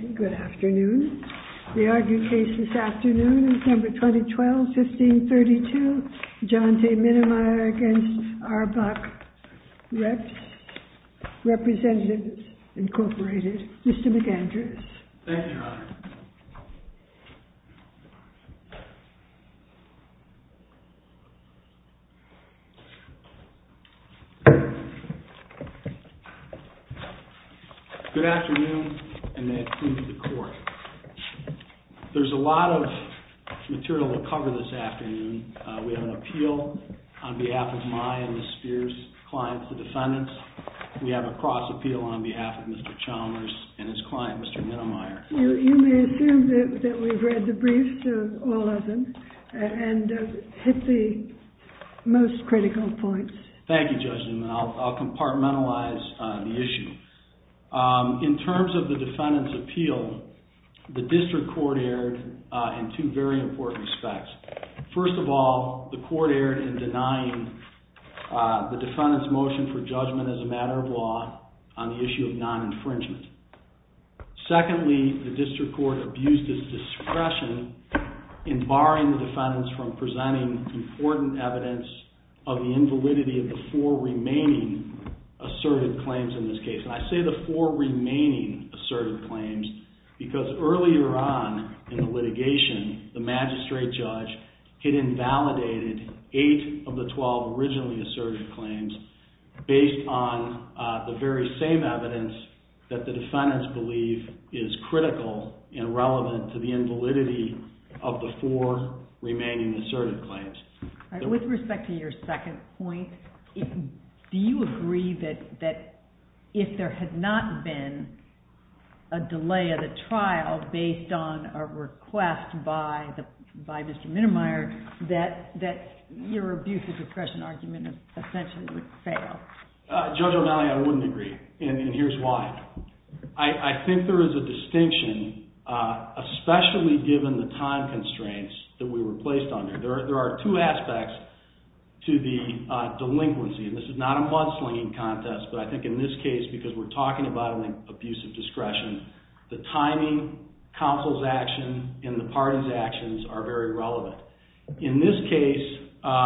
Good afternoon. The argued case this afternoon is number 2012-1532, John T. Minnemeyer against Arbach Representatives, Incorporated. Mr. McAndrews. Thank you, Your Honor. Good afternoon, and may it please the Court. There's a lot of material to cover this afternoon. We have an appeal on behalf of my and Ms. Spears' clients, the defendants. We have a cross-appeal on behalf of Mr. Chalmers and his client, Mr. Minnemeyer. You may assume that we've read the briefs, all of them, and hit the most critical points. Thank you, Judge Newman. I'll compartmentalize the issue. In terms of the defendant's appeal, the district court erred in two very important respects. First of all, the court erred in denying the defendant's motion for judgment as a matter of law on the issue of non-infringement. Secondly, the district court abused its discretion in barring the defendants from presenting important evidence of the invalidity of the four remaining asserted claims in this case. And I say the four remaining asserted claims because earlier on in the litigation, the magistrate judge had invalidated 8 of the 12 originally asserted claims based on the very same evidence that the defendants believe is critical and relevant to the invalidity of the four remaining asserted claims. All right, with respect to your second point, do you agree that if there had not been a delay of the trial based on a request by Mr. Minnemeyer that your abuse of discretion argument essentially would fail? Judge O'Malley, I wouldn't agree, and here's why. I think there is a distinction, especially given the time constraints that we were placed under. There are two aspects to the delinquency, and this is not a mudslinging contest, but I think in this case, because we're talking about an abuse of discretion, the timing, counsel's action, and the party's actions are very relevant. In this case,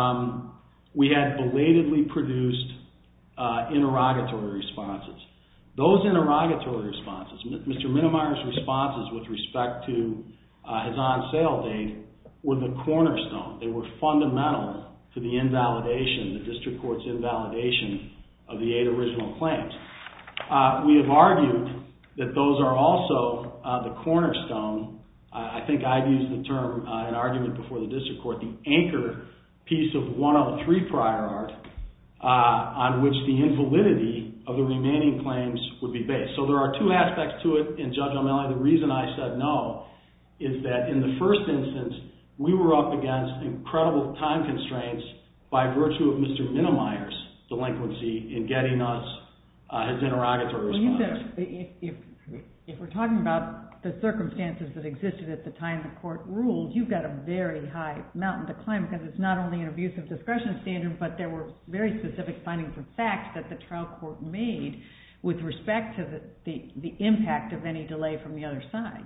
we had belatedly produced interrogatory responses. Those interrogatory responses, Mr. Minnemeyer's responses with respect to his on-sale date, were the cornerstone. They were fundamental to the invalidation, the district court's invalidation of the 8 original claims. We have argued that those are also the cornerstone. I think I've used the term in argument before the district court, the anchor piece of 103 prior art on which the invalidity of the remaining claims would be based. So there are two aspects to it, and Judge O'Malley, the reason I said no is that in the first instance, we were up against incredible time constraints by virtue of Mr. Minnemeyer's delinquency in getting us his interrogatory responses. If we're talking about the circumstances that existed at the time the court ruled, you've got a very high mountain to climb because it's not only an abuse of discretion standard, but there were very specific findings of fact that the trial court made with respect to the impact of any delay from the other side.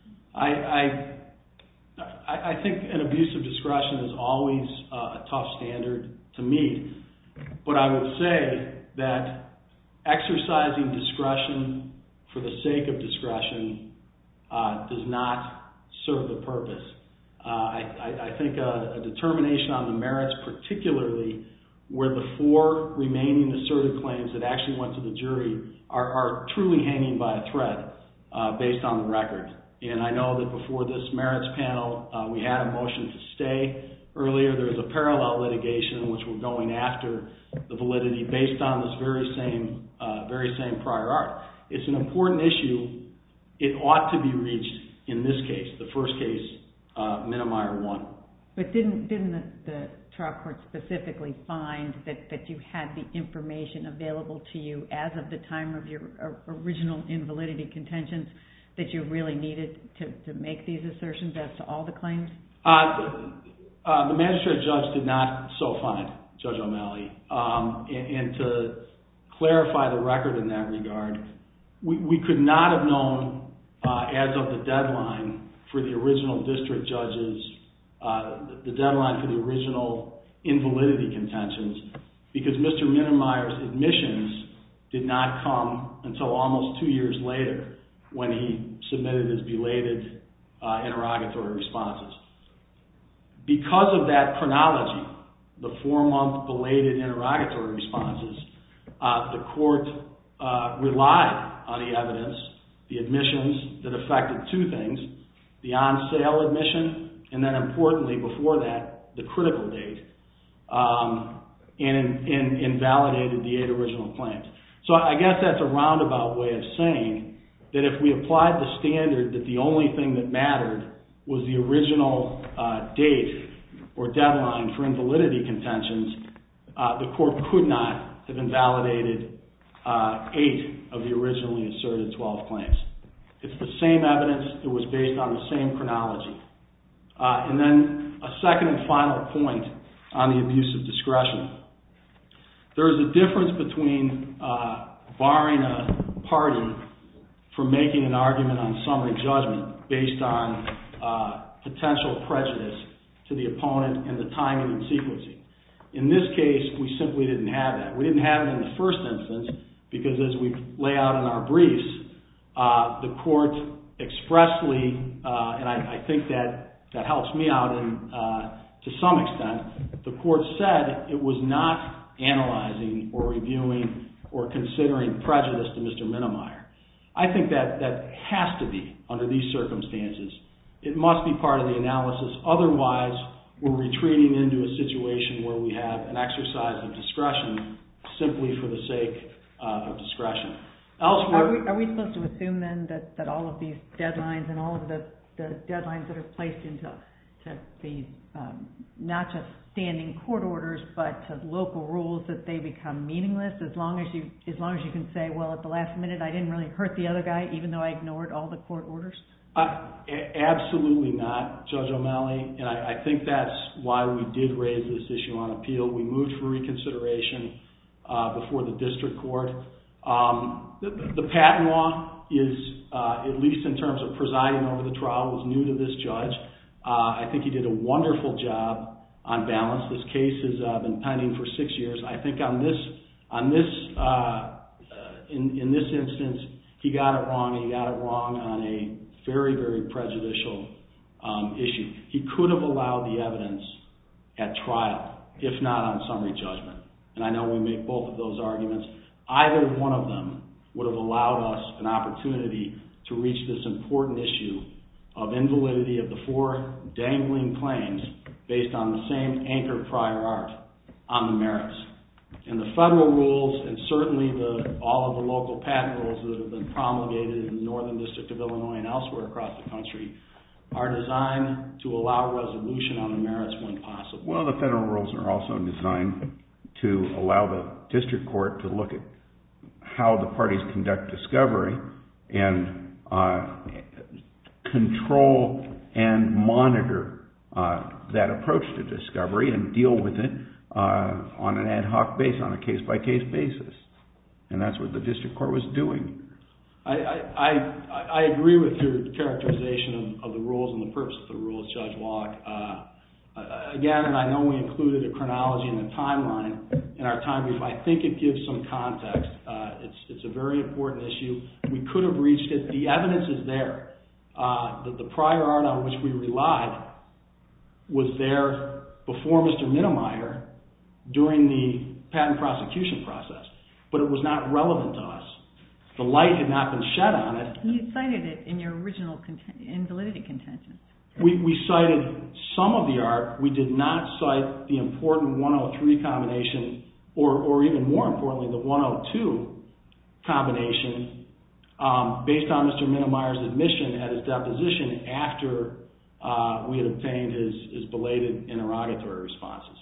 I think an abuse of discretion is always a tough standard to meet, but I would say that exercising discretion for the sake of discretion does not serve the purpose. I think a determination on the merits, particularly where the four remaining asserted claims that actually went to the jury are truly hanging by a thread based on the record. And I know that before this merits panel, we had a motion to stay. Earlier, there was a parallel litigation in which we're going after the validity based on this very same prior art. It's an important issue. It ought to be reached in this case, the first case, Minnemeyer won. But didn't the trial court specifically find that you had the information available to you as of the time of your original invalidity contentions that you really needed to make these assertions as to all the claims? The magistrate judge did not so find, Judge O'Malley. And to clarify the record in that regard, we could not have known as of the deadline for the original district judges, the deadline for the original invalidity contentions, because Mr. Minnemeyer's admissions did not come until almost 2 years later when he submitted his belated interrogatory responses. Because of that chronology, the 4-month belated interrogatory responses, the court relied on the evidence, the admissions that affected two things, the on-sale admission, and then importantly before that, the critical date, and invalidated the 8 original claims. So I guess that's a roundabout way of saying that if we applied the standard that the only thing that mattered was the original date or deadline for invalidity contentions, the court could not have invalidated 8 of the originally asserted 12 claims. It's the same evidence. It was based on the same chronology. And then a second and final point on the abuse of discretion. There is a difference between barring a party from making an argument on summary judgment based on potential prejudice to the opponent and the timing and sequencing. In this case, we simply didn't have that. We didn't have it in the first instance because, as we lay out in our briefs, the court expressly, and I think that helps me out to some extent, the court said it was not analyzing or reviewing or considering prejudice to Mr. Minnemeyer. I think that has to be under these circumstances. It must be part of the analysis. Otherwise, we're retreating into a situation where we have an exercise of discretion simply for the sake of discretion. Elsewhere, are we supposed to assume then that all of these deadlines and all of the deadlines that are placed into these not just standing court orders but to local rules, that they become meaningless as long as you can say, well, at the last minute I didn't really hurt the other guy even though I ignored all the court orders? Absolutely not, Judge O'Malley, and I think that's why we did raise this issue on appeal. We moved for reconsideration before the district court. The patent law is, at least in terms of presiding over the trial, was new to this judge. I think he did a wonderful job on balance. This case has been pending for 6 years. I think in this instance, he got it wrong. He got it wrong on a very, very prejudicial issue. He could have allowed the evidence at trial, if not on summary judgment. And I know we make both of those arguments. Either one of them would have allowed us an opportunity to reach this important issue of invalidity of the 4 dangling claims based on the same anchor prior art on the merits. And the federal rules, and certainly all of the local patent rules that have been promulgated in the Northern District of Illinois and elsewhere across the country, are designed to allow resolution on the merits when possible. Well, the federal rules are also designed to allow the district court to look at how the parties conduct discovery and control and monitor that approach to discovery and deal with it on an ad hoc basis, on a case-by-case basis. And that's what the district court was doing. I agree with your characterization of the rules and the purpose of the rules, Judge Walk. Again, and I know we included a chronology and a timeline in our time brief, I think it gives some context. It's a very important issue. We could have reached it. The evidence is there. The prior art on which we relied was there before Mr. Minnemeyer during the patent prosecution process, but it was not relevant to us. The light had not been shed on it. You cited it in your original invalidity contention. We cited some of the art. We did not cite the important 103 combination, or even more importantly, the 102 combination, based on Mr. Minnemeyer's admission at his deposition after we had obtained his belated interrogatory responses.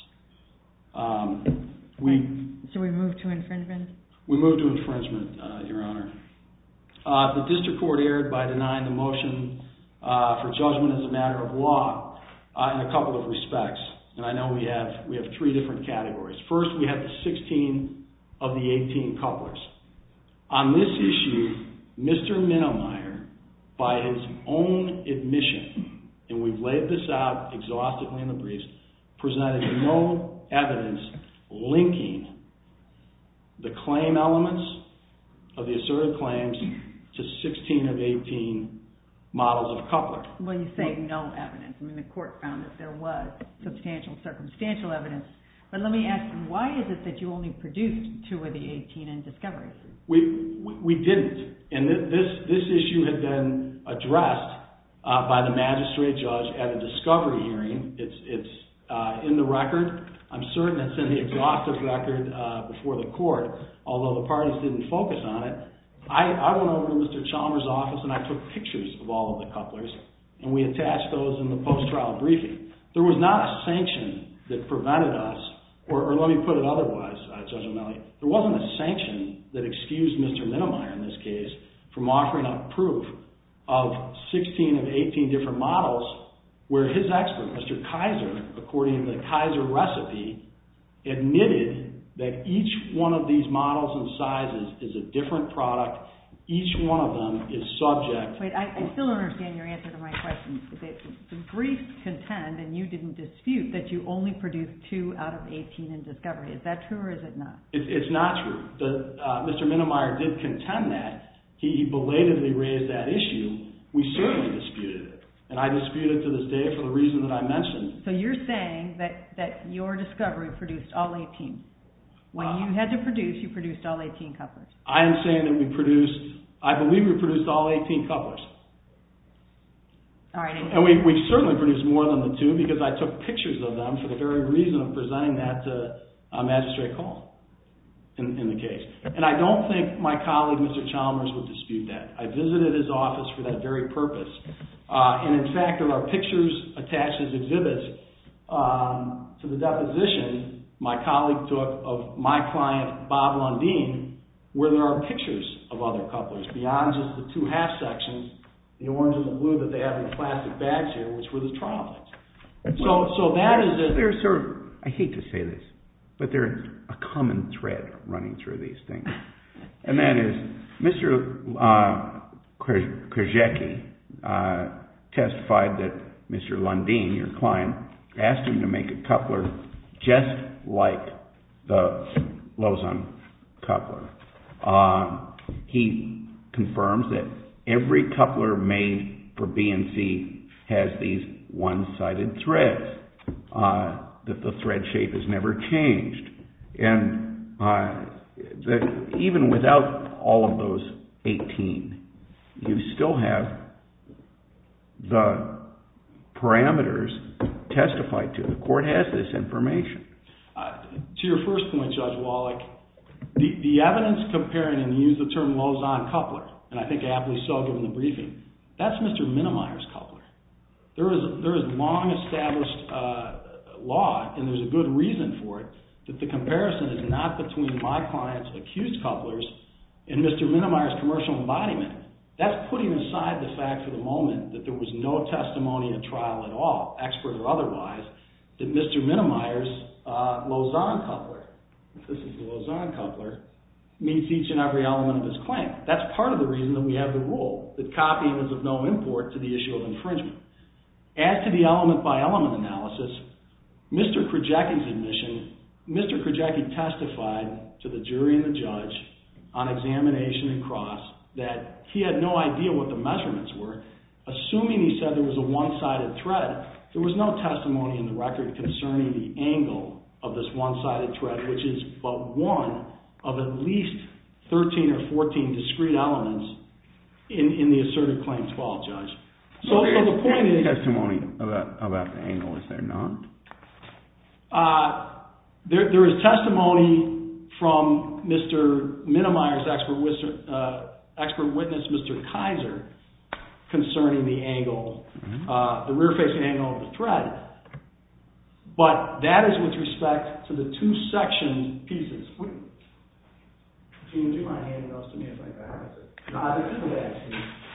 So we moved to infringement? We moved to infringement, Your Honor. The district court erred by denying the motion for judgment as a matter of law in a couple of respects. And I know we have 3 different categories. First, we have the 16 of the 18 couplers. On this issue, Mr. Minnemeyer by his own admission, and we've laid this out exhaustively in the briefs, presented no evidence linking the claim elements of the asserted claims to 16 of 18 models of coupler. Well, you say no evidence. I mean, the court found that there was substantial circumstantial evidence. But let me ask you, why is it that you only produced 2 of the 18 in discovery? We didn't. And this issue had been addressed by the magistrate judge at a discovery hearing. It's in the record. I'm certain it's in the exhaustive record before the court, although the parties didn't focus on it. I went over to Mr. Chalmers' office and I took pictures of all of the couplers, and we attached those in the post-trial briefing. There was not a sanction that prevented us, or let me put it otherwise, Judge O'Malley, there wasn't a sanction that excused Mr. Minnemeyer in this case from offering up proof of 16 of 18 different models where his expert, Mr. Kaiser, according to the Kaiser recipe, admitted that each one of these models and sizes is a different product. Each one of them is subject. Wait, I still don't understand your answer to my question. The briefs contend, and you didn't dispute, that you only produced 2 out of 18 in discovery. Is that true or is it not? It's not true. Mr. Minnemeyer did contend that. He belatedly raised that issue. We certainly disputed it. And I dispute it to this day for the reason that I mentioned. So you're saying that your discovery produced all 18. When you had to produce, you produced all 18 couplers. I am saying that I believe we produced all 18 couplers. All right. And we certainly produced more than the 2 because I took pictures of them for the very reason of presenting that to Magistrate Cole in the case. And I don't think my colleague, Mr. Chalmers, would dispute that. I visited his office for that very purpose. And in fact, there are pictures attached as exhibits to the deposition my colleague took of my client, Bob Lundeen, where there are pictures of other couplers beyond just the 2 half sections, the orange and the blue that they have in plastic bags here, which were the trial things. So that is it. There's sort of, I hate to say this, but there's a common thread running through these things. And that is, Mr. Krzyzewski testified that Mr. Lundeen, your client, asked him to make a coupler just like the Lozon coupler. He confirms that every coupler made for B&C has these one-sided threads, that the thread shape has never changed. And that even without all of those 18, you still have the parameters testified to. The court has this information. To your first point, Judge Wallach, the evidence comparing, and you use the term Lozon coupler, and I think aptly so given the briefing, that's Mr. Minnemeyer's coupler. There is long-established law, and there's a good reason for it, that the comparison is not between my client's accused couplers and Mr. Minnemeyer's commercial embodiment. That's putting aside the fact for the moment that there was no testimony at trial at all, expert or otherwise, that Mr. Minnemeyer's Lozon coupler, this is the Lozon coupler, meets each and every element of his claim. That's part of the reason that we have the rule, that copying is of no import to the issue of infringement. As to the element-by-element analysis, Mr. Krzyzewski's admission, Mr. Krzyzewski testified to the jury and the judge on examination and cross that he had no idea what the measurements were. Assuming he said there was a one-sided thread, there was no testimony in the record concerning the angle of this one-sided thread, which is but one of at least 13 or 14 discrete elements in the asserted claim 12, Judge. So the point is... testimony about the angle, is there not? There is testimony from Mr. Minnemeyer's expert witness, Mr. Kaiser, concerning the angle, the rear-facing angle of the thread. But that is with respect to the 2-section pieces. Gene, would you mind handing those to me if I can?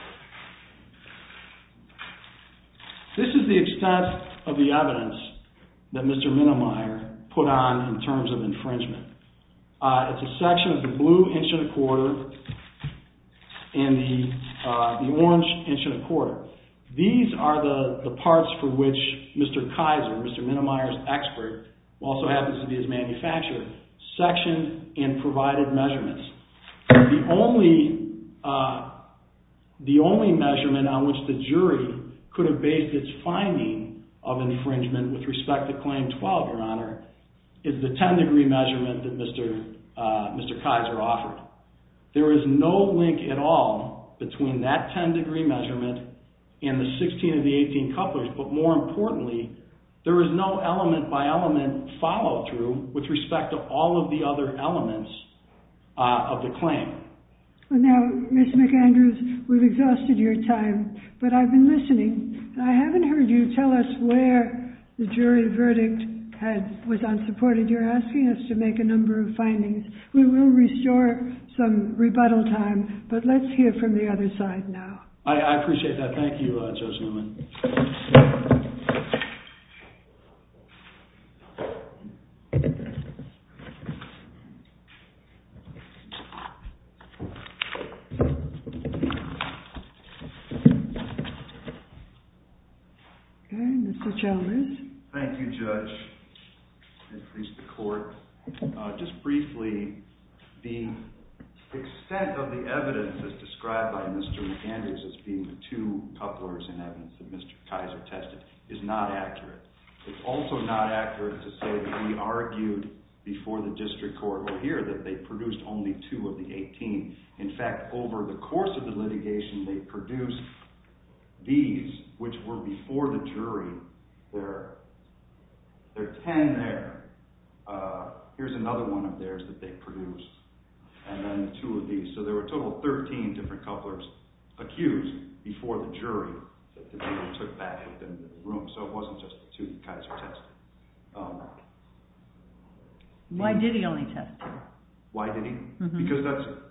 This is the extent of the evidence that Mr. Minnemeyer put on in terms of infringement. It's a section of the blue 1.25" and the the orange 1.25 inch. These are the parts for which Mr. Kaiser, Mr. Minnemeyer's expert, who also happens to be his manufacturer, sectioned and provided measurements. The only measurement on which the jury could have based its finding of infringement with respect to Claim 12, Your Honor, is the 10-degree measurement that Mr. Kaiser offered. There is no link at all between that 10-degree measurement and the 16 of the 18 couplers, but more importantly, there is no element-by-element follow-through with respect to all of the other elements of the claim. Well, now, Ms. McAndrews, we've exhausted your time, but I've been listening, and I haven't heard you tell us where the jury verdict was unsupported. You're asking us to make a number of findings. We will restore some rebuttal time, but let's hear from the other side now. I appreciate that. Thank you, Judge Newman. Okay, Mr. Chalmers. Thank you, Judge, and please the court. Just briefly, the extent of the evidence as described by Mr. McAndrews as being the two couplers in evidence that Mr. Kaiser tested is not accurate. It's also not accurate to say that we argued before the district court or here that they produced only 2 of the 18. In fact, over the course of the litigation, they produced these, which were before the jury. There are 10 there. Here's another one of theirs that they produced, and then the 2 of these. So there were a total of 13 different couplers accused before the jury that the jury took back with them to the room. So it wasn't just the 2 that Kaiser tested. Why did he only test 2? Why did he? Mm-hmm. Because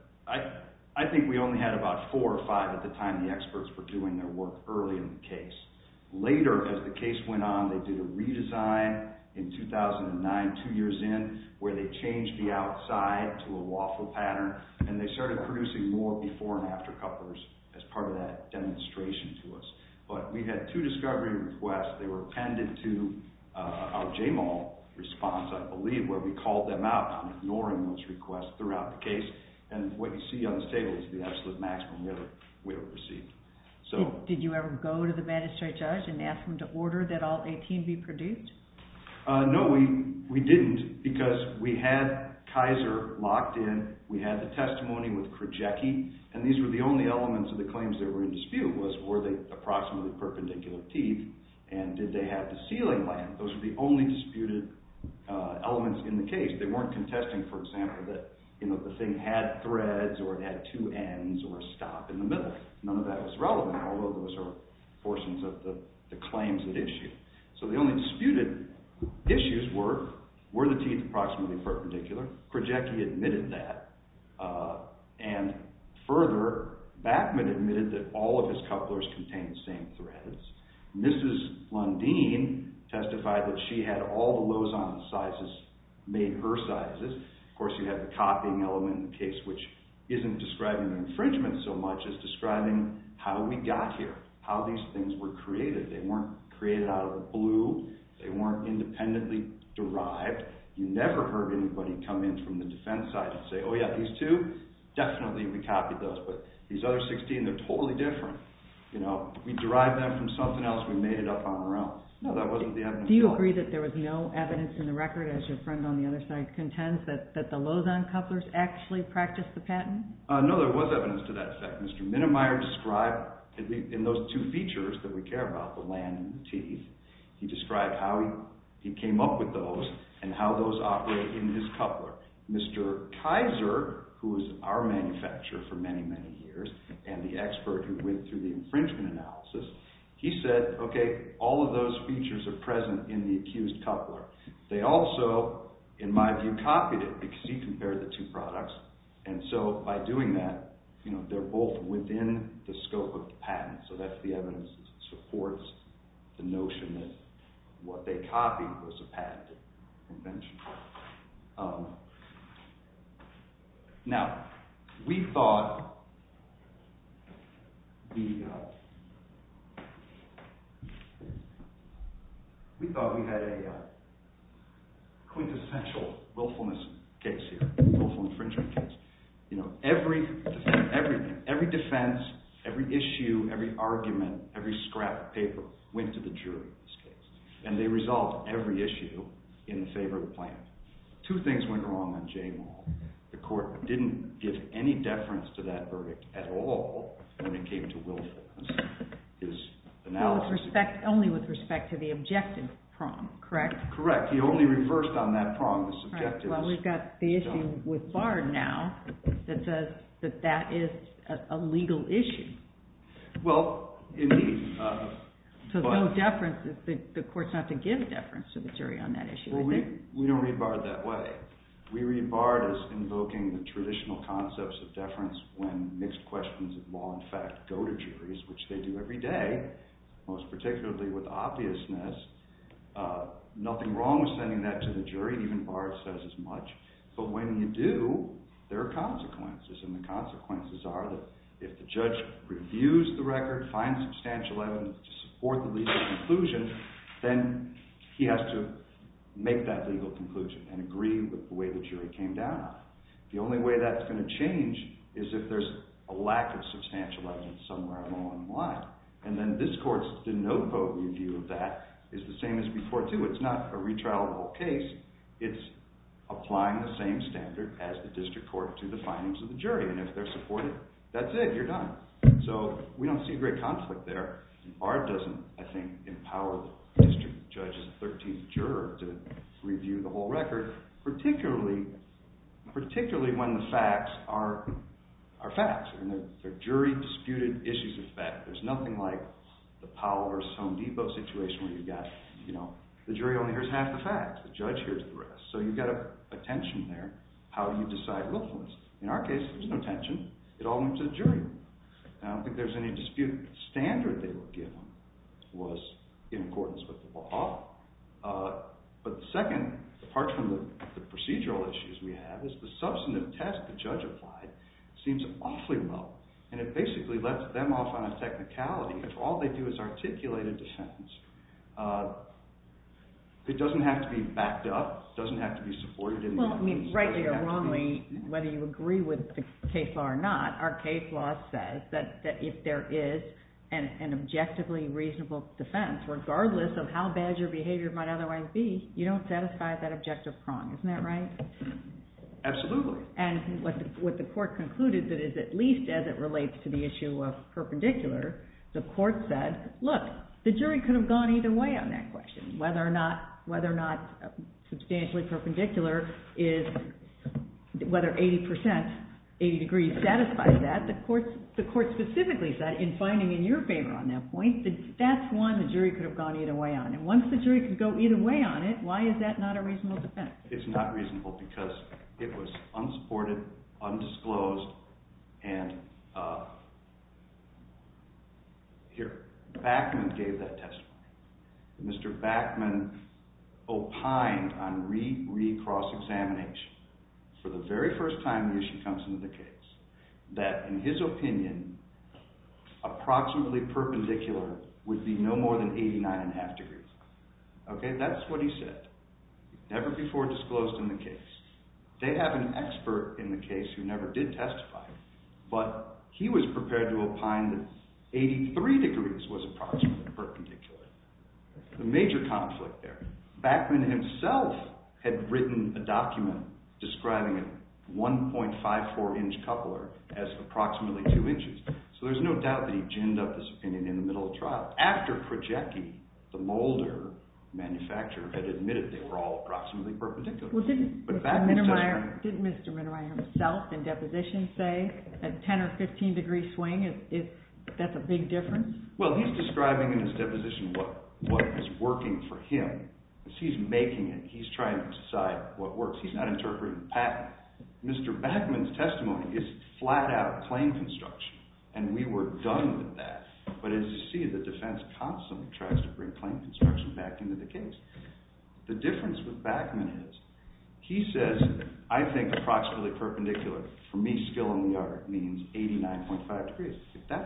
I think we only had about 4 or 5 at the time the experts were doing their work early in the case. Later, as the case went on, they did a redesign in 2009, 2 years in, where they changed the outside to a waffle pattern, and they started producing more before and after couplers as part of that demonstration to us. But we had 2 discovery requests. They were appended to our JMAL response, I believe, where we called them out on ignoring those requests throughout the case. And what you see on this table is the absolute maximum we ever received. So, did you ever go to the magistrate judge and ask him to order that all 18 be produced? No, we didn't, because we had Kaiser locked in. We had the testimony with Krajewski, and these were the only elements of the claims that were in dispute, were they approximately perpendicular teeth, and did they have the ceiling lamp? Those are the only disputed elements in the case. They weren't contesting, for example, that the thing had threads or it had 2 ends or a stop in the middle. None of that was relevant, although those are portions of the claims at issue. So the only disputed issues were the teeth approximately perpendicular? Krajewski admitted that. And further, Bachman admitted that all of his couplers contained the same threads. Mrs. Lundeen testified that she had all the Lozon sizes made her sizes. Of course, you have the copying element in the case, which isn't describing the infringement so much as describing how we got here, how these things were created. They weren't created out of the blue. They weren't independently derived. You never heard anybody come in from the defense side and say, oh yeah, these 2, definitely we copied those, but these other 16, they're totally different. We derived them from something else, we made it up on our own. No, that wasn't the evidence. Do you agree that there was no evidence in the record, as your friend on the other side contends, that the Lozon couplers actually practiced the patent? No, there was evidence to that effect. Mr. Minnemeyer described, in those 2 features that we care about, the land and the teeth, he described how he came up with those and how those operate in his coupler. Mr. Kaiser, who was our manufacturer for many, many years, and the expert who went through the infringement analysis, he said, okay, all of those features are present in the accused coupler. They also, in my view, copied it because he compared the 2 products. And so by doing that, they're both within the scope of the patent. So that's the evidence that supports the notion that what they copied was a patented invention. Now, we thought we thought we had a quintessential willfulness case here, willful infringement case. You know, every defense, every issue, every argument, every scrap of paper went to the jury in this case. And they resolved every issue in the favor of the plaintiff. Two things went wrong on J-Mall. The court didn't give any deference to that verdict at all when it came to willfulness. His analysis... Only with respect to the objective prong, correct? Correct. He only reversed on that prong, the subjective. Right. Well, we've got the issue with Bard now that says that is a legal issue. Well, indeed. So no deference, the court's not to give deference to the jury on that issue, well, we don't read Bard that way. We read Bard as invoking the traditional concepts of deference when mixed questions of law and fact go to juries, which they do every day, most particularly with obviousness. Nothing wrong with sending that to the jury, even Bard says as much. But when you do, there are consequences, and the consequences are that if the judge reviews the record, finds substantial evidence to support the legal conclusion, then he has to make that legal conclusion and agree with the way the jury came down on it. The only way that's going to change is if there's a lack of substantial evidence somewhere along the line. And then this court's de novo review of that is the same as before, too. It's not a retrial of the whole case. It's applying the same standard as the district court to the findings of the jury. And if they're supported, that's it. You're done. So we don't see a great conflict there. Bard doesn't, I think, empower the district judge's 13th juror to review the whole record, particularly when the facts are facts. I mean, they're jury-disputed issues of fact. There's nothing like the Powell versus Home Depot situation where you've got, the jury only hears half the facts. The judge hears the rest. So you've got a tension there. How do you decide willfulness? In our case, there's no tension. It all went to the jury. I don't think there's any dispute. The standard they were given was in accordance with the law. But the second, apart from the procedural issues we have, is the substantive test the judge applied seems awfully low. And it basically lets them off on a technicality. If all they do is articulate a defense, it doesn't have to be backed up, doesn't have to be supported in the evidence. Well, I mean, rightly or wrongly, whether you agree with the case law or not, our case law says that if there is an objectively reasonable defense, regardless of how bad your behavior might otherwise be, you don't satisfy that objective prong. Isn't that right? Absolutely. And what the court concluded that is, at least as it relates to the issue of perpendicular, the court said, look, the jury could have gone either way on that question. Whether or not substantially perpendicular is, whether 80 degrees satisfies that, the court specifically said, in finding in your favor on that point, that's one the jury could have gone either way on. And once the jury could go either way on it, why is that not a reasonable defense? It's not reasonable because it was unsupported, undisclosed, and Backman gave that testimony. Mr. Backman opined on re-cross-examination for the very first time the issue comes into the case, that in his opinion, approximately perpendicular would be no more than 89.5 degrees. Okay, that's what he said. Never before disclosed in the case. They have an expert in the case who never did testify, but he was prepared to opine that 83 degrees was approximately perpendicular. The major conflict there. Backman himself had written a document describing a 1.54-inch coupler as approximately 2 inches. So there's no doubt that he ginned up this opinion in the middle of the trial. After Krajewski, the molder manufacturer, had admitted they were all approximately perpendicular. Well, didn't Mr. Minnemeyer himself in deposition say a 10 or 15 degree swing that's a big difference? Well, he's describing in his deposition what is working for him. He's making it. He's trying to decide what works. He's not interpreting the patent. Mr. Backman's testimony is flat-out claim construction, and we were done with that. But as you see, the defense constantly tries to bring claim construction back into the case. The difference with Backman is, he says, I think approximately perpendicular, for me, skill in the art, means 89.5 degrees. If that's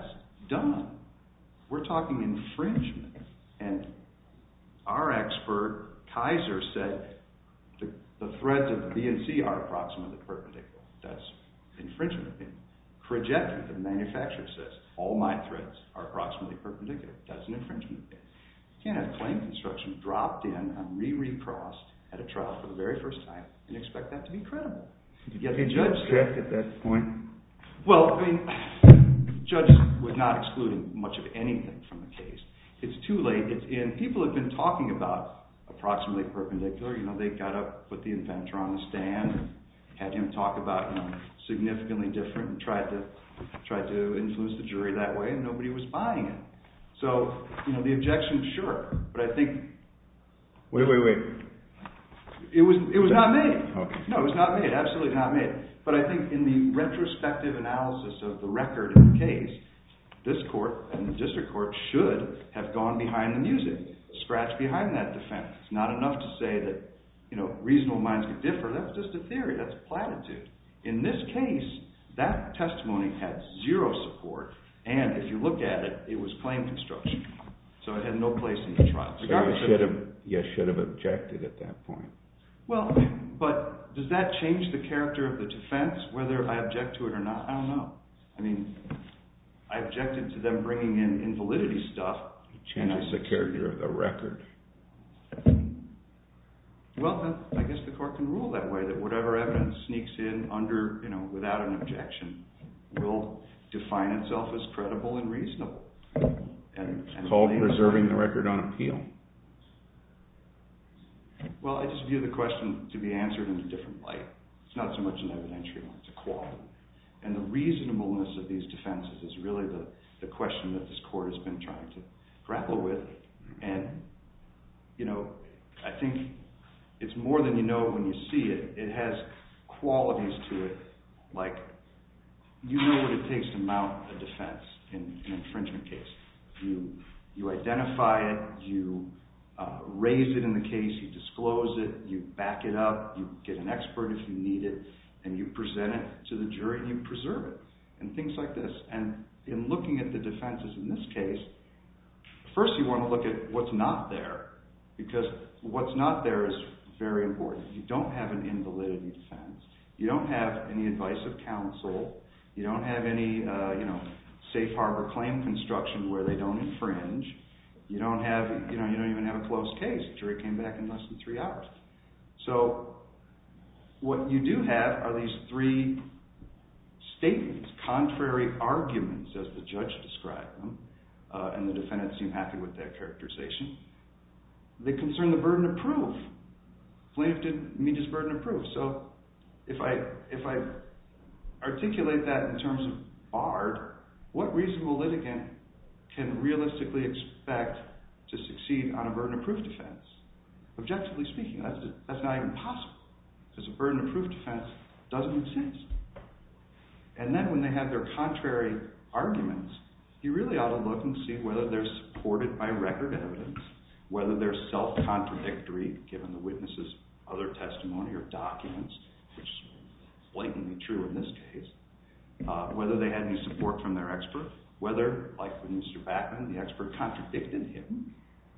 done. We're talking infringement. And our expert, Kaiser, said the threads of B and C are approximately perpendicular. That's infringement. Krajewski, the manufacturer, says all my threads are approximately perpendicular. That's an infringement. You can't have claim construction dropped in and recrossed at a trial for the very first time and expect that to be credible. Yet the judge said at that point. Well, I mean, the judge was not excluding much of anything from the case. It's too late. It's in. People have been talking about approximately perpendicular. They got up, put the inventor on the stand, had him talk about significantly different, and tried to influence the jury that way, and nobody was buying it. So the objection, sure, but I think wait. It was not made. Okay. No, it was not made. Absolutely not made. But I think in the retrospective analysis of the record in the case, this court and the district court should have gone behind the music, scratched behind that defense. It's not enough to say that reasonable minds could differ. That's just a theory. That's a platitude. In this case, that testimony had zero support, and if you look at it, it was claim construction. So it had no place in the trial. So you should have objected at that point. Well, but does that change the character of the defense, whether I object to it or not? I don't know. I mean, I objected to them bringing in invalidity stuff. It changes the character of the record. Well, then I guess the court can rule that way, that whatever evidence sneaks in under, without an objection will define itself as credible and reasonable. It's called preserving the record on appeal. Well, I just view the question to be answered in a different light. It's not so much an evidentiary one, it's a quality. And the reasonableness of these defenses is really the question that this court has been trying to grapple with. And, I think it's more than you know when you see it. It has qualities to it, like you know what it takes to mount a defense in an infringement case. You identify it, you raise it in the case, you disclose it, you back it up, you get an expert if you need it, and you present it to the jury and you preserve it, and things like this. And in looking at the defenses in this case, first you want to look at what's not there, because what's not there is very important. You don't have an invalidity defense. You don't have any advice of counsel. You don't have any, safe harbor claim construction where they don't infringe. You don't even have a closed case. The jury came back in less than 3 hours. So what you do have are these three statements, contrary arguments, as the judge described them, and the defendants seem happy with that characterization. They concern the burden of proof. Plaintiff didn't meet his burden of proof. So if I articulate that in terms of barred, what reasonable litigant can realistically expect to succeed on a burden of proof defense? Objectively speaking, that's not even possible, because a burden of proof defense doesn't exist. And then when they have their contrary arguments, you really ought to look and see whether they're supported by record evidence, whether they're self-contradictory, given the witness's other testimony or documents, which is blatantly true in this case, whether they had any support from their expert, whether, like with Mr. Backman, the expert contradicted him.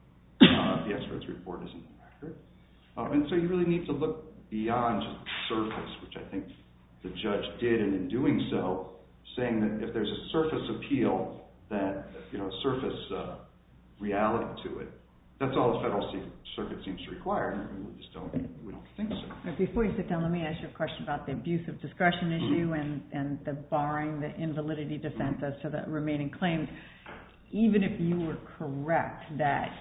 The expert's report isn't in the record. And so you really need to look beyond just the surface, which I think the judge did, and in doing so, saying that if there's a surface appeal, that surface reality to it, that's all the Federal Circuit seems to require, and we just don't think so. Before you sit down, let me ask you a question about the abuse of discretion issue and the barring the invalidity defense as to the remaining claims. Even if you were correct that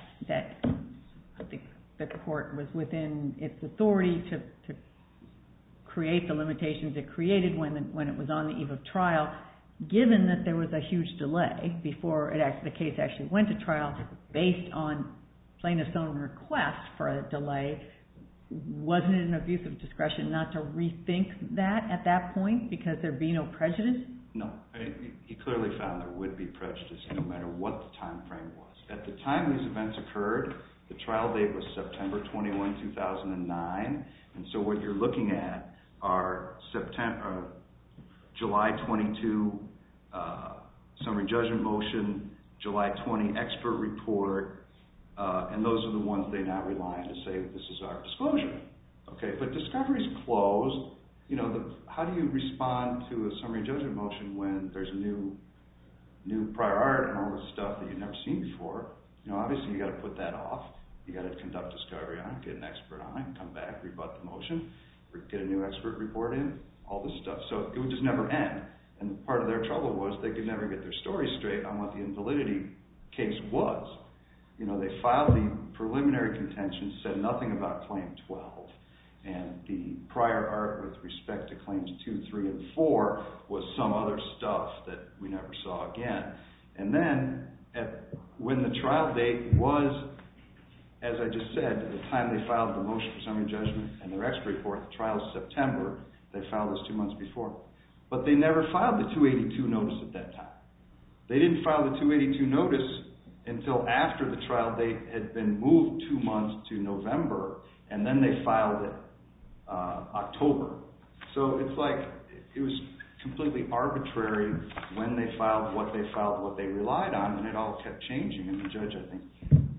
the court was within its authority to create the limitations it created when it was on the eve of trial, given that there was a huge delay before the case actually went to trial based on plaintiff's own request for a delay, wasn't it an abuse of discretion not to rethink that at that point because there'd be no prejudice? No. He clearly found there would be prejudice no matter what the time frame was. At the time these events occurred, the trial date was September 21, 2009, and so what you're looking at are July 22 summary judgment motion, July 20 expert report, and those are the ones they now rely on to say this is our disclosure. Okay, but discovery's closed. How do you respond to a summary judgment motion when there's new prior art and all this stuff that you've never seen before? Obviously you got to put that off. You got to conduct discovery on it, get an expert on it, come back, rebut the motion, get a new expert report in, all this stuff. So it would just never end. And part of their trouble was they could never get their story straight on what the invalidity case was. They filed the preliminary contention, said nothing about Claim 12, and the prior art with respect to Claims 2, 3, and 4 was some other stuff that we never saw again. And then, when the trial date was, as I just said, at the time they filed the motion for summary judgment and their expert report, the trial is September, they filed this 2 months before. But they never filed the 282 notice at that time. They didn't file the 282 notice until after the trial date had been moved 2 months to November, and then they filed it October. So it's like it was completely arbitrary when they filed, what they relied on, and it all kept changing. And the judge, I think,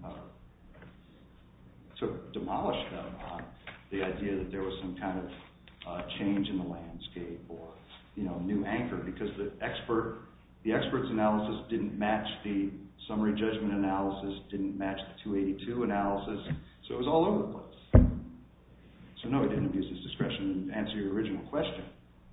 demolished them on the idea that there was some kind of change in the landscape or new anchor, because the expert's analysis didn't match the summary judgment analysis, didn't match the 282 analysis, so it was all over the place. So no, he didn't abuse his discretion. And answer your original question,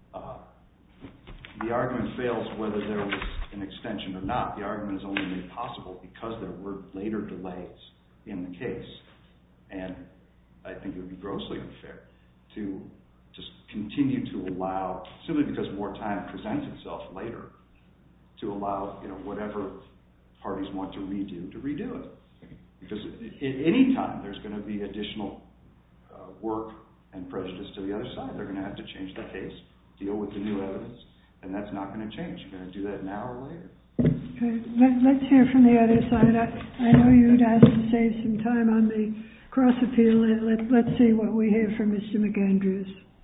the argument fails whether there was an extension or not. The argument is only made possible because there were later delays in the case. And I think it would be grossly unfair to just continue to allow, simply because more time presents itself later, to allow whatever parties want to redo it. Because at any time there's going to be additional work and prejudice to the other side. They're going to have to change the case, deal with the new evidence, and that's not going to change. You're going to do that now or later. Okay, let's hear from the other side. I know you'd asked to save some time on the cross appeal. Let's see what we hear from Mr. McAndrews.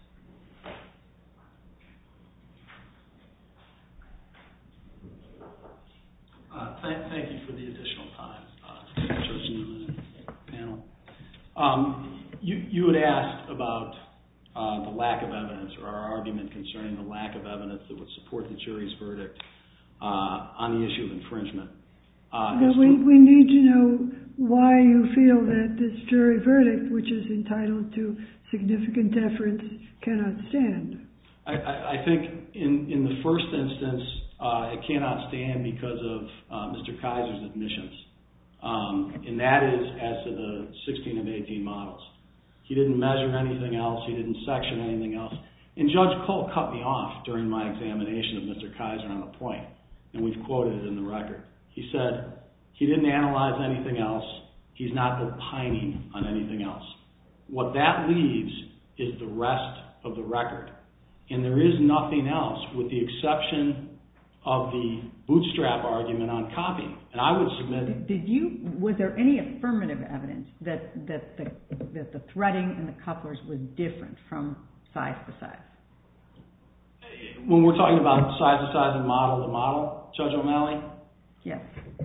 Thank you for the additional time, Judge Newman and panel. You had asked about the lack of evidence, or our argument concerning the lack of evidence that would support the jury's verdict on the issue of infringement. We need to know why you feel that this jury verdict, which is entitled to significant deference, cannot stand. I think in the first instance, it cannot stand because of Mr. Kaiser's admissions. And that is as to the 16 of 18 models. He didn't measure anything else. He didn't section anything else. And Judge Cole cut me off during my examination of Mr. Kaiser on a point, and we've quoted it in the record. He said he didn't analyze anything else. He's not opining on anything else. What that leaves is the rest of the record. And there is nothing else with the exception of the bootstrap argument on copying. And I would submit... Was there any affirmative evidence that the threading and the couplers was different from size to size? When we're talking about size to size and model to model, Judge O'Malley? Yes.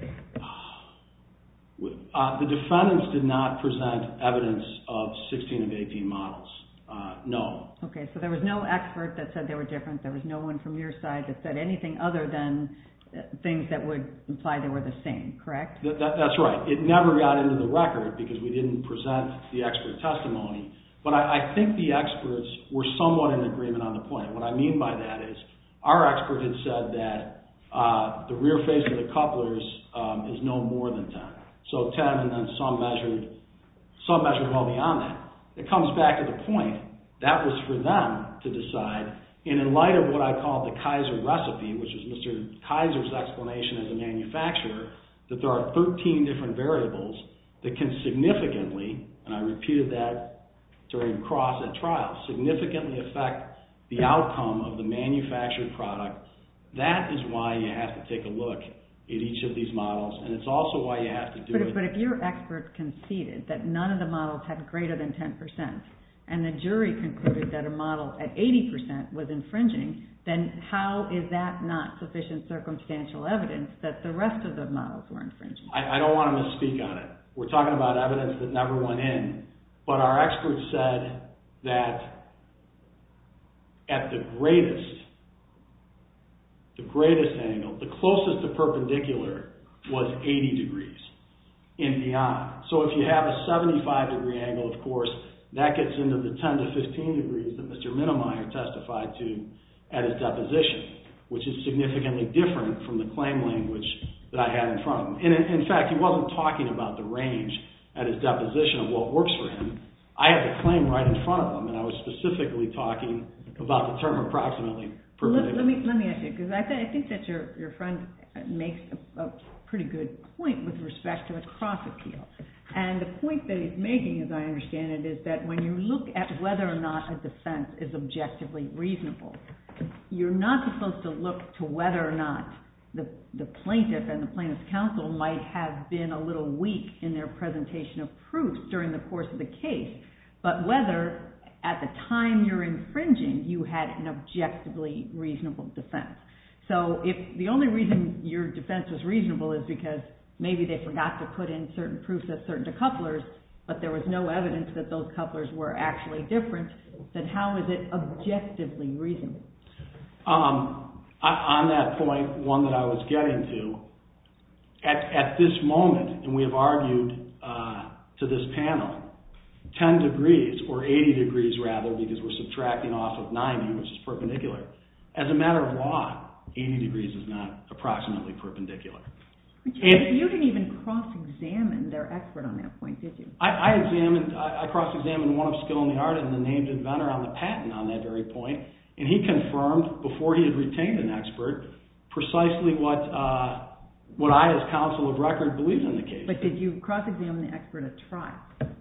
The defendants did not present evidence of 16 of 18 models. No. Okay, so there was no expert that said they were different. There was no one from your side that said anything other than things that would imply they were the same, correct? That's right. It never got into the record because we didn't present the expert testimony. But I think the experts were somewhat in agreement on the point. What I mean by that is our expert had said that the rear face of the couplers is no more than 10. So 10, and then some measured well beyond that. It comes back to the point that was for them to decide. And in light of what I call the Kaiser recipe, which is Mr. Kaiser's explanation as a manufacturer, that there are 13 different variables that can significantly, and I repeated that during cross at trial, significantly affect the outcome of the manufactured product. That is why you have to take a look at each of these models, and it's also why you have to do it. But if your expert conceded that none of the models had greater than 10%, and the jury concluded that a model at 80% was infringing, then how is that not sufficient circumstantial evidence that the rest of the models were infringing? I don't want to misspeak on it. We're talking about evidence that never went in, but our experts said that at the greatest angle, the closest to perpendicular was 80 degrees and beyond. So if you have a 75-degree angle, of course, that gets into the 10 to 15 degrees that Mr. Minnemeyer testified to at his deposition, which is significantly different from the claim language that I had in front of him. And in fact, he wasn't talking about the range at his deposition of what works for him. I had the claim right in front of him, and I was specifically talking about the term approximately perpendicular. Let me ask you, because I think that your friend makes a pretty good point with respect to the cross-appeal. And the point that he's making, as I understand it, is that when you look at whether or not a defense is objectively reasonable, you're not supposed to look to whether or not the plaintiff and the plaintiff's counsel might have been a little weak in their presentation of proofs during the course of the case, but whether at the time you're infringing you had an objectively reasonable defense. So if the only reason your defense was reasonable is because maybe they forgot to put in certain proofs as certain decouplers, but there was no evidence that those couplers were actually different, then how is it objectively reasonable? On that point, one that I was getting to, at this moment, and we have argued to this panel, 10 degrees, or 80 degrees rather, because we're subtracting off of 90, which is perpendicular. As a matter of law, 80 degrees is not approximately perpendicular. You didn't even cross-examine their expert on that point, did you? I cross-examined one of skill in the art and the named inventor on the patent on that very point, and he confirmed, before he had retained an expert, precisely what I, as counsel of record, believed in the case. But did you cross-examine the expert at trial?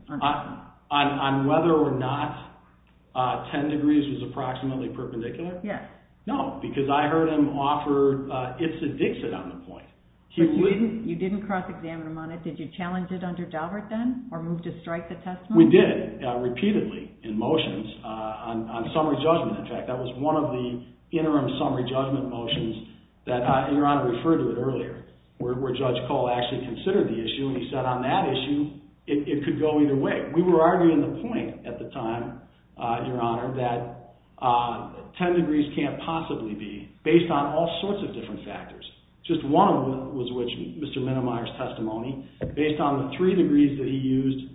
On whether or not 10 degrees was approximately perpendicular? Yes. No, because I heard him offer Ipsit-Dixit on the point. But you didn't cross-examine him on it. Did you challenge it under Daubert then, or move to strike the testimony? We did, repeatedly, in motions, on summary judgment. In fact, that was one of the interim summary judgment motions that Your Honor referred to it earlier, where Judge Cole actually considered the issue, and he said on that issue, it could go either way. We were arguing the point at the time, Your Honor, that 10 degrees can't possibly be, based on all sorts of different factors. Just one of them was Mr. Minnemeyer's testimony, based on the 3 degrees that he used.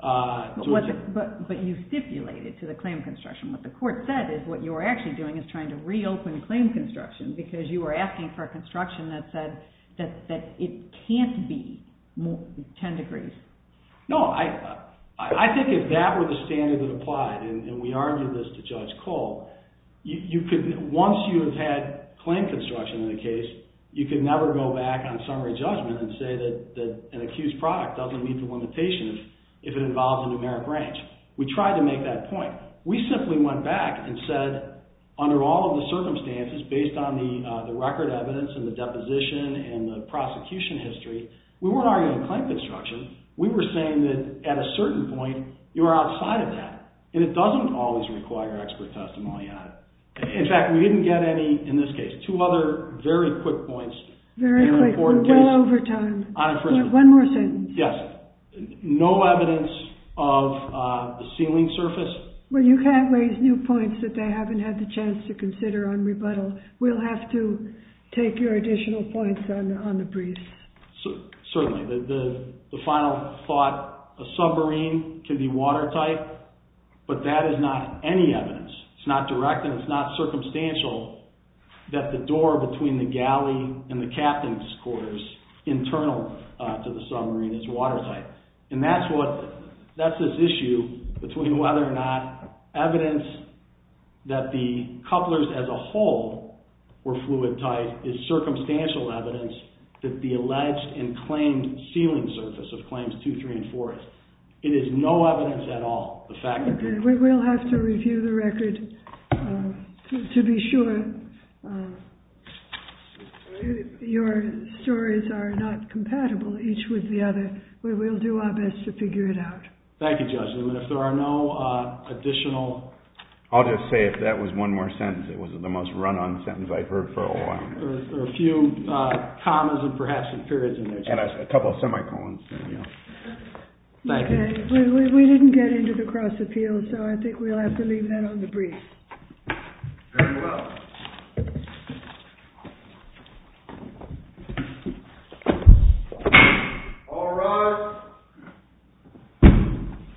But you stipulated to the claim construction. What the court said is what you were actually doing is trying to reopen claim construction, because you were asking for a construction that said that it can't be 10 degrees. No, I think if that were the standard that applied, and we argued this to Judge Cole, you could, once you have had claim construction in the case, you could never go back on summary judgment and say that an accused product doesn't meet the limitation if it involves a numeric range. We tried to make that point. We simply went back and said, under all of the circumstances, based on the record evidence and the deposition and the prosecution history, we weren't arguing claim construction. We were saying that at a certain point, you are outside of that. And it doesn't always require expert testimony on it. In fact, we didn't get any, in this case, 2 other very quick points. Very quick, we're well over time. On infringement. One more sentence. Yes. No evidence of the ceiling surface. Well, you can't raise new points that they haven't had the chance to consider on rebuttal. We'll have to take your additional points on the briefs. Certainly. The final thought, a submarine can be watertight, but that is not any evidence. It's not direct and it's not circumstantial that the door between the galley and the captain's quarters, internal to the submarine, is watertight. And that's this issue between whether or not evidence that the couplers as a whole were fluid tight is circumstantial evidence that the alleged and claimed ceiling surface of claims 2, 3, and 4 is. It is no evidence at all. The fact that we'll have to review the record to be sure your stories are not compatible each with the other. We will do our best to figure it out. Thank you, Judge Newman. If there are no additional... I'll just say if that was one more sentence, it was the most run-on sentence I've heard for a while. There are a few commas and perhaps some periods in there, Judge. And a couple of semicolons. Yeah. Thank you. We didn't get into the cross appeal, so I think we'll have to leave that on the brief. Very well.